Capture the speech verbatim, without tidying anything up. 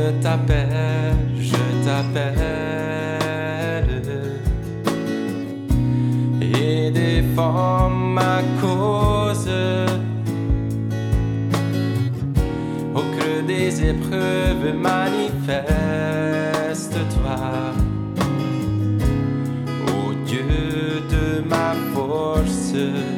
Je t'appelle, je t'appelle et défends ma cause. Au creux des épreuves, manifeste-toi, ô Dieu de ma force.